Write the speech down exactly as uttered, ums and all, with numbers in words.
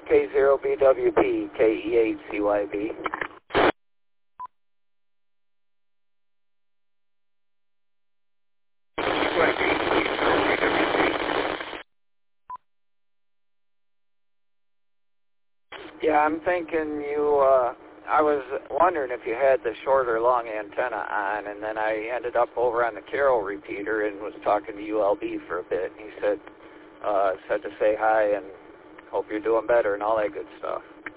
K zero B W P, K E eight C Y B. Yeah, I'm thinking you, uh, I was wondering if you had the short or long antenna on, and then I ended up over on the Carroll repeater and was talking to U L B for a bit, and he said, uh, said to say hi and hope you're doing better and all that good stuff.